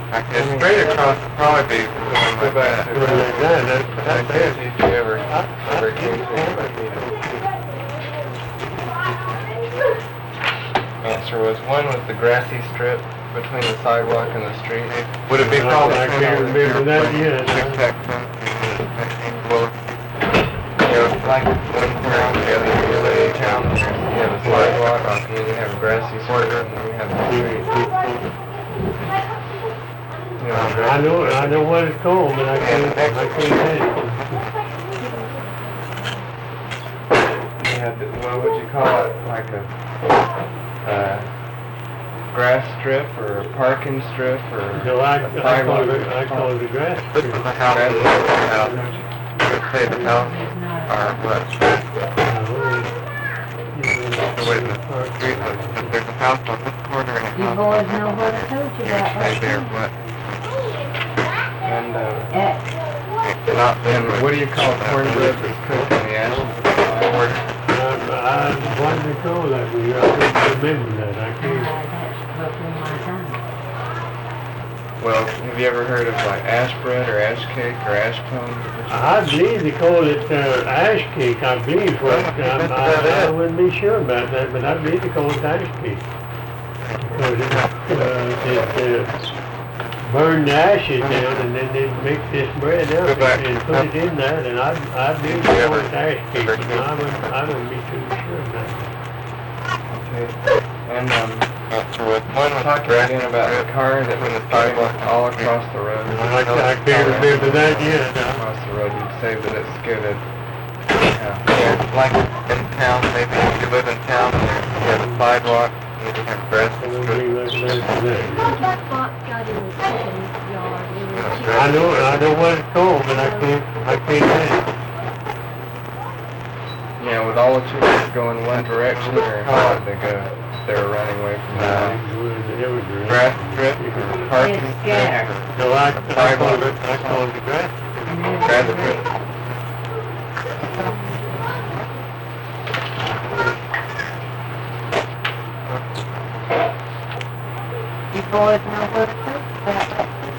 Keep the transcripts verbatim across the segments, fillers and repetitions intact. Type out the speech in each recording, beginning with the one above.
Okay, straight across would probably be going like that. That's bad. If you ever, ever came to it, but you know. Answer was one was the grassy strip between the sidewalk and the street. Would it be called? I can't remember that yet. You know, like one town, the other you town, you have a sidewalk, and then you have a grassy strip, and then you have the street. You know, I know, I know what it's called, but I can't, I can't say it. You have the, what would you call it, like a, uh, grass strip, or a parking strip, or No, I, a I call sidewalk? it, I call it a grass This strip. is the house, this is the house. You would say the house, or what? So wait, the street, if there's a house on this corner and a You house boys on this know what I told you you would about say last there, time? what? And, uh, Uh, it's not then, what do you call cornbread that's cooked in the ashes of the fire? I, I, what do they call that? I don't remember that, I uh, can't. that's before my time. Well, have you ever heard of like ash bread or ash cake or ash plum? I believe they call it, uh, ash cake, I believe, but um, I, I wouldn't be sure about that, but I believe they call it ash cake. Because it, uh, it, uh, burn the ashes down and then they mix this bread up and, and put it in there, and I, I believe they call it ash cake, but I wouldn't, I wouldn't be too sure about that. Okay. And, um, one was talking again about the car that was sidewalk all across the road. I, I can't remember that yet. Across the road, you'd say that it's skidded. Yeah. Yeah, like in town, maybe if you live in town, you have a sidewalk, and you have grass I and don't strip. think that's that today. That box got in the chicken yard. It was I know, I know what it's called, but I can't, I can't say it. Yeah, with all the chickens going one direction, or how would they go? They were running away from the house. Grass strip, or parking It's strip, scatter. or No, I, I call it, I call it the grass. And then grass strip. you boys know what I told you about.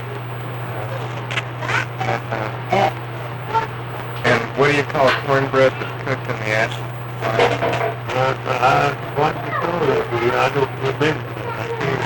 Uh, And what do you call cornbread that's cooked in the ashes? I, I, what do you call it? I don't remember that. I can't.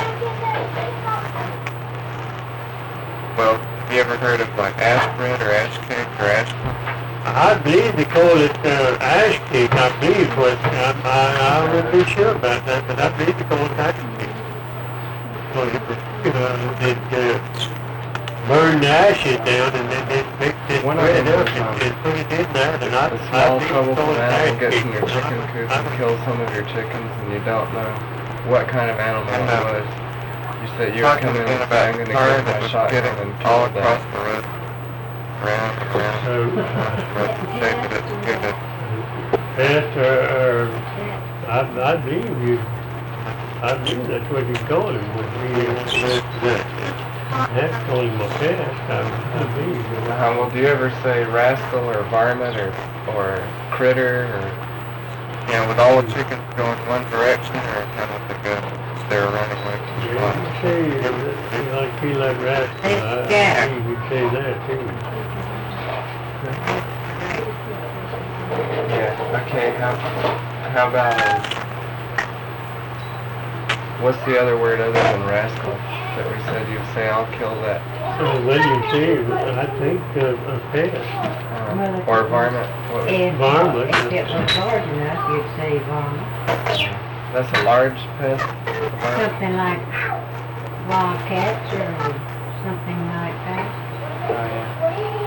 Well, have you ever heard of like ash bread or ash cake or ash plum? I believe they call it, uh, ash cake, I believe, but I, I, I wouldn't be sure about that, but I believe they call it ash cake. Well, it, uh, it, uh, burn the ashes down and then they mix this One of bread them up was, and, um, and put it in there, and I, The I small think trouble it's called from ash animal gets cake. in your chicken coop I- and I- kills some of your chickens, and you don't know what kind of animal I it know. was. You said you were Talking coming in again and about saying, I'm the going car to that get my was shotgun getting and all kill across that. the road, around and around. So, But say that it's good. that, uh, uh, I, I believe you, I believe that's what you call him, would be, uh, that's calling him a pest, I, I believe. Uh, well, do you ever say rascal or varmint or or critter or you know, with all the chickens going one direction, or kind of like a, they're running away from the Yeah, flock? you say, uh, you like, feel like rascal, It's I, I scatter. think you'd say that too. Yeah. Okay. How how about um, what's the other word other than rascal that we said you'd say? I'll kill that. So when you say, I think, uh, a pest, Um, or varmint. What, If, Varmint. if it was large enough, you'd say varmint. that's a large pest. A varmint? Something like wildcats or something like that. Oh yeah.